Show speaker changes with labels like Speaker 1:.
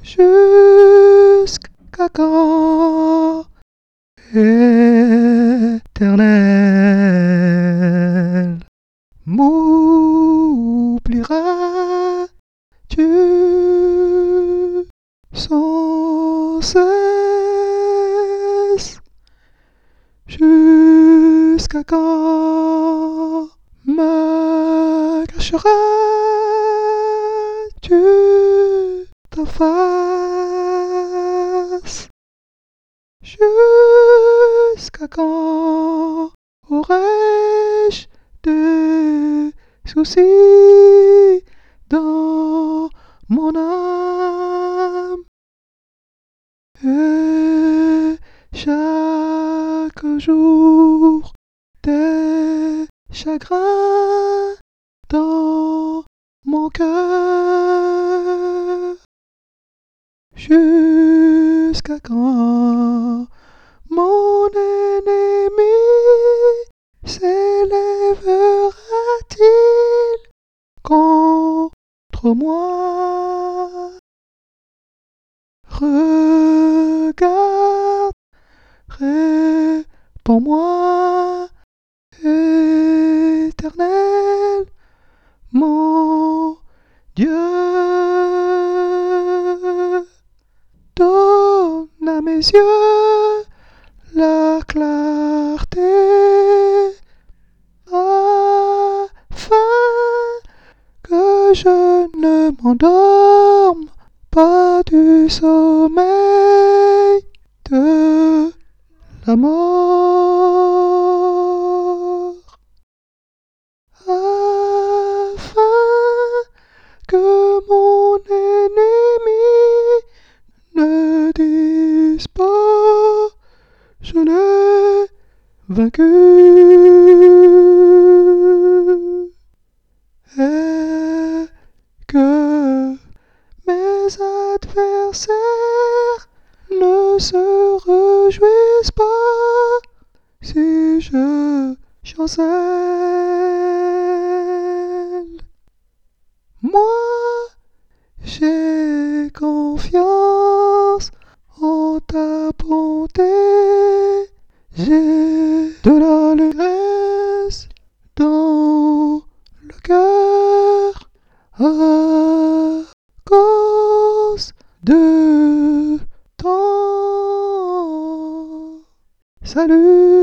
Speaker 1: jusqu'à quand, Éternel, m'oublieras-tu sans cesse? Jusqu'à quand me cacheras-tu ta face? Jusqu'à quand aurais-je des soucis dans mon âme? Et chaque jour des chagrins dans mon cœur. Jusqu'à quand mon ennemi s'élèvera-t-il contre moi? Regarde, réponds-moi, Éternel, mon Dieu. Donne à mes yeux la clarté, afin que je ne m'endorme pas du sommeil de la mort, afin que mon ennemi ne dise pas je l'ai vaincu, et que mes adversaires ne se réjouissent pas si je chancelle. Moi, j'ai confiance en ta bonté, j'ai de l'allégresse dans le cœur à cause de ton salut.